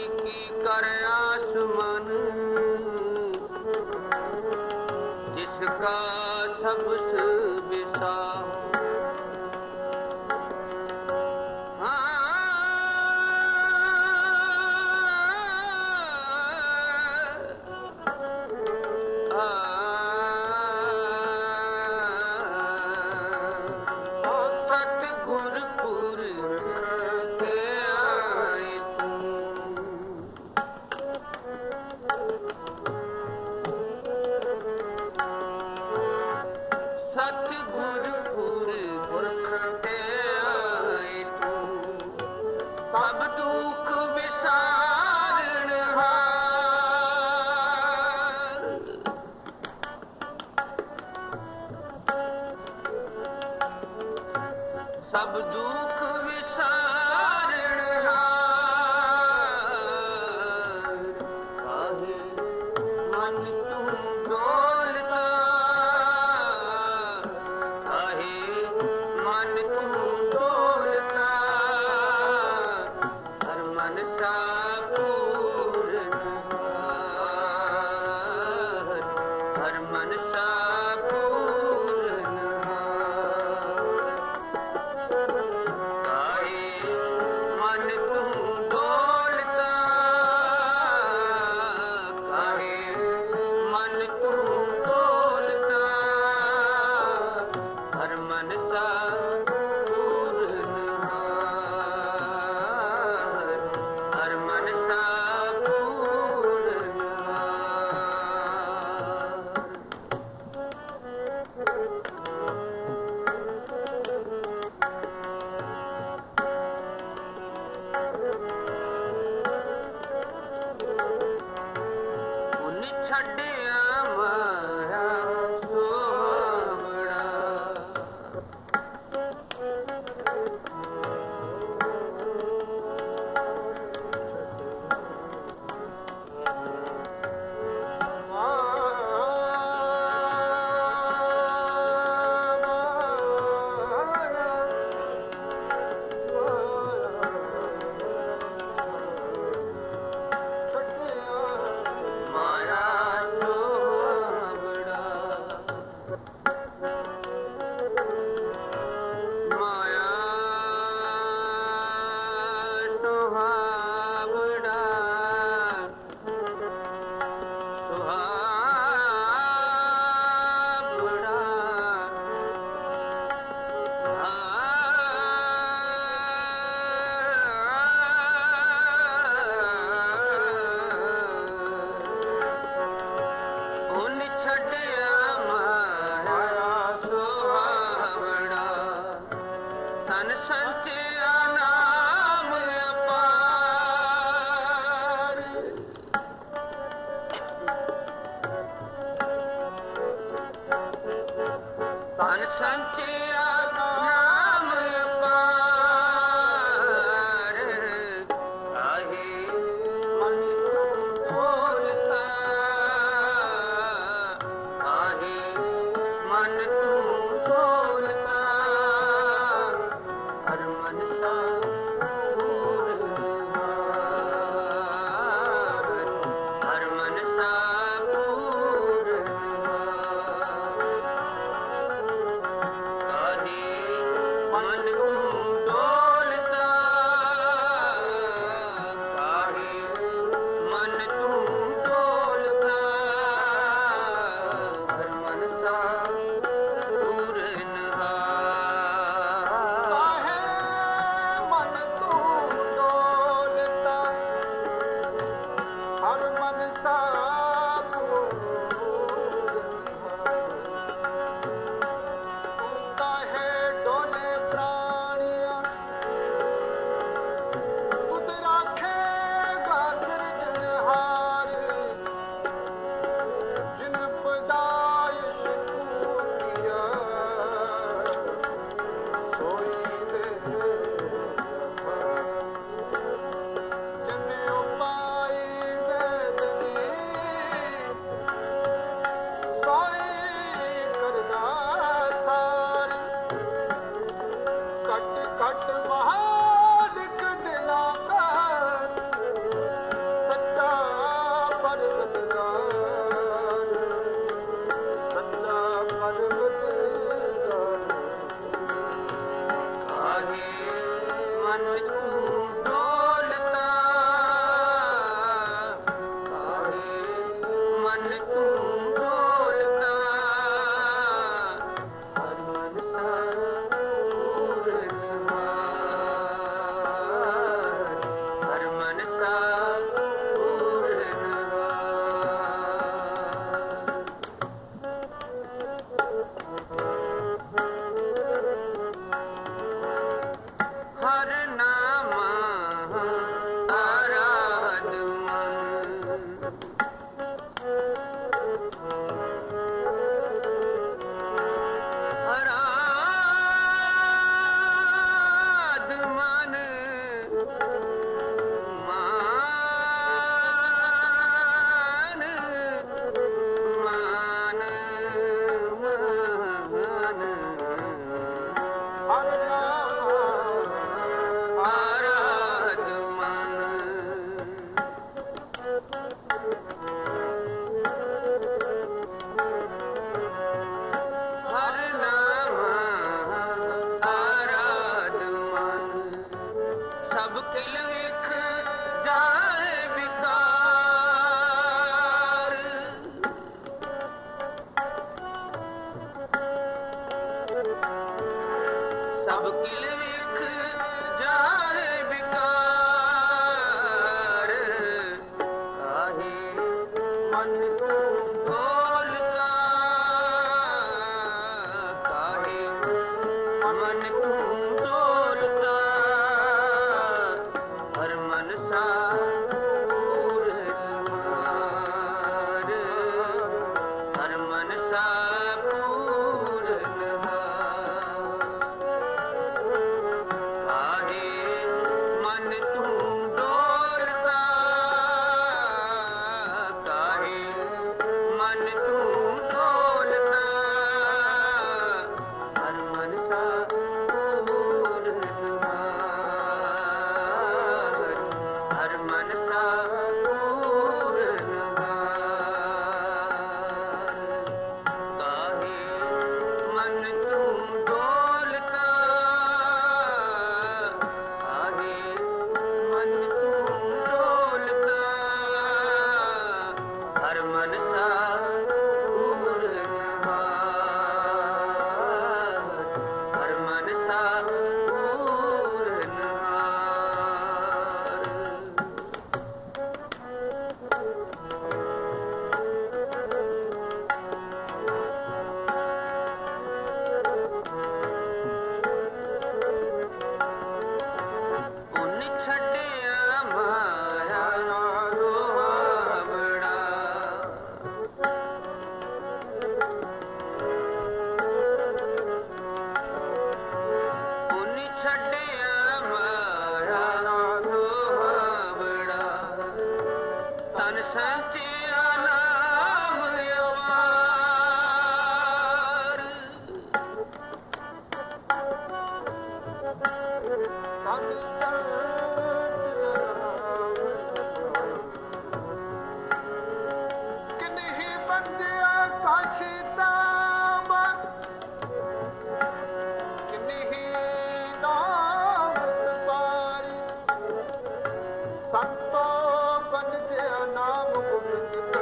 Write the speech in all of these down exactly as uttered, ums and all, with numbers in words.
की कर आसमान जिसका सबसे विसा सब दुख विसारण काहे मन तू डोलता काहे मन तू डोलता हर मन सा पूर्ण हर मन सा माया सा पूरन काहे मन तुम डोलता काहे मन तुम डोलता हर मन सा पूरन हर मन सा पूरन उन छड़िया माया रोवड़ा उन छड़िया माया रोवड़ा तन संचिया नाम अपार किन्हीं बंदिया काशी दाम किन्हीं नाम सवारी संतो बंदे नाम गोविंद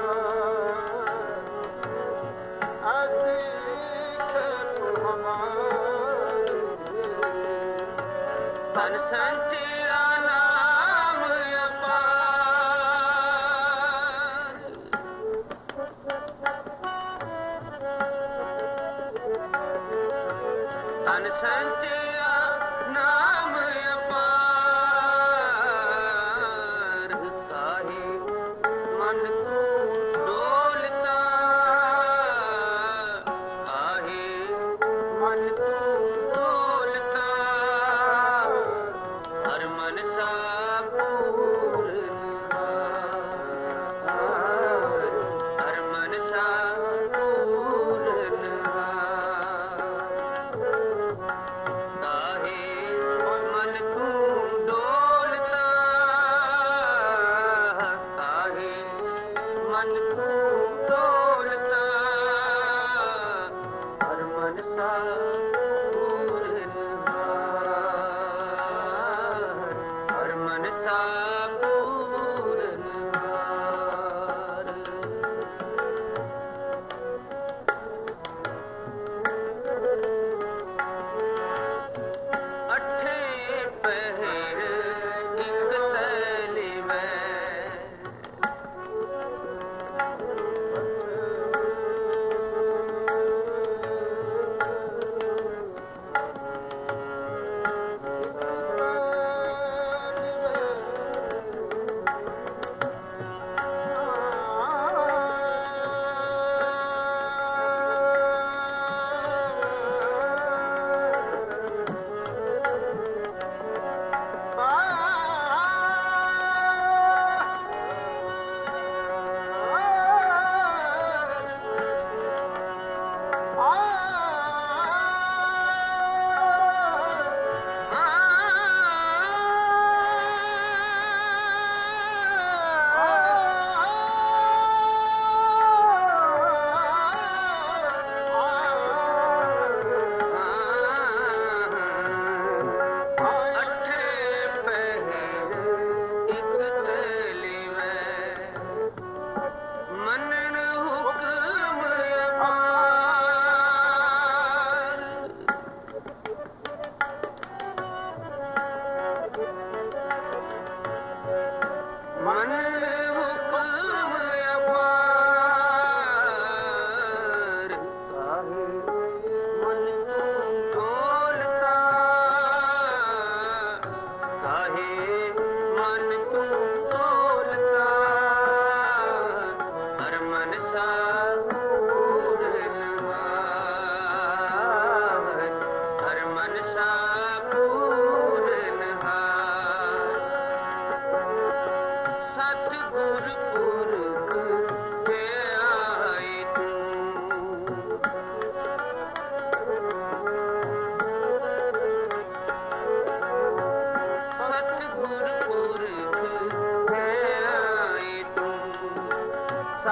ऐसी खेल हमारी तन संचिया नाम अपार तन संचिया नाम अपार काहे मन तू डोलता काहे मन तू डोलता हर मन सा पूरन हर मन सा पूरन काहे मन तू डोलता काहे मन तू डोलता हर मन सा पूरन हर मन सा पूरन अठे पहर एक तैली में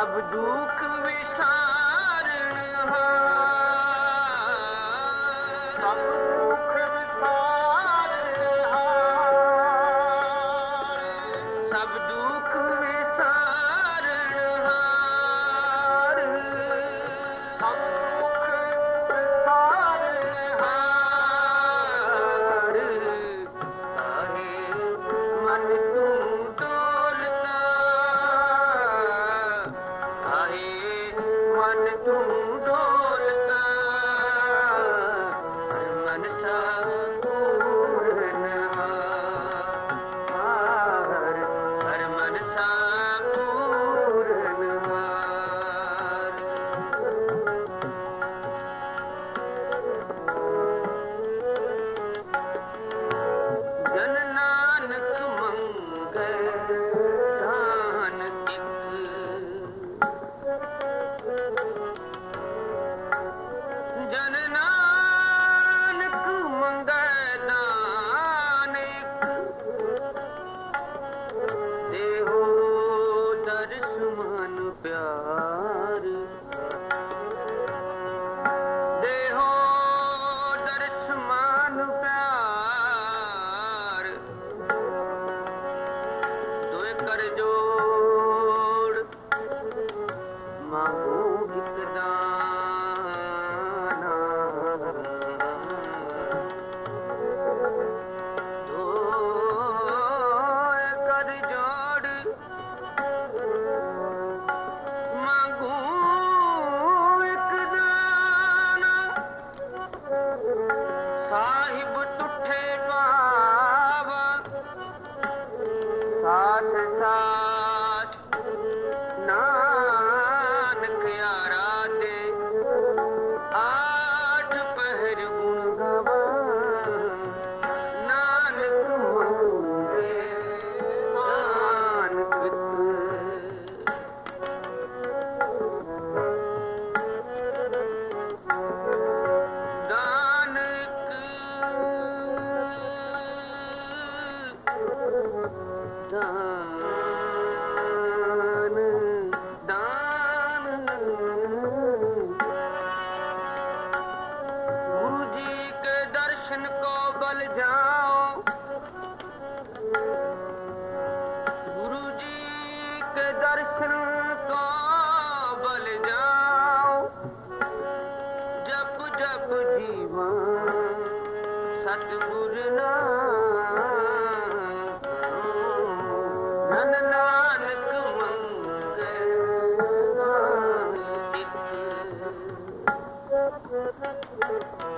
सब दुख विसारण हार सब दुख विसारण हार सब दुख विसारण हार सब दुख विसारण हार आहे मन तू डोलता आहे मन तू डोलता मन सा पूर्ण हार हर मन सा पूर्ण हार जन नानक मंगल दान जन नानक मंगल दान देहो दर्श मन प्यार देहो दर्श मन प्यार दोए कर जोड़ मांगो हित दाना दोए कर जोड़ मांगू एक दाना साहिब तुठे पावा साथ साथ नानक यारा दे आठ पहर गुण गावा नानक मंगे नानक दान दान गुरु जी के दर्शन को बल जाओ गुरु जी के दर्शन को बल जाओ जप जप जीवन सतगुर धन नानक मंगल दान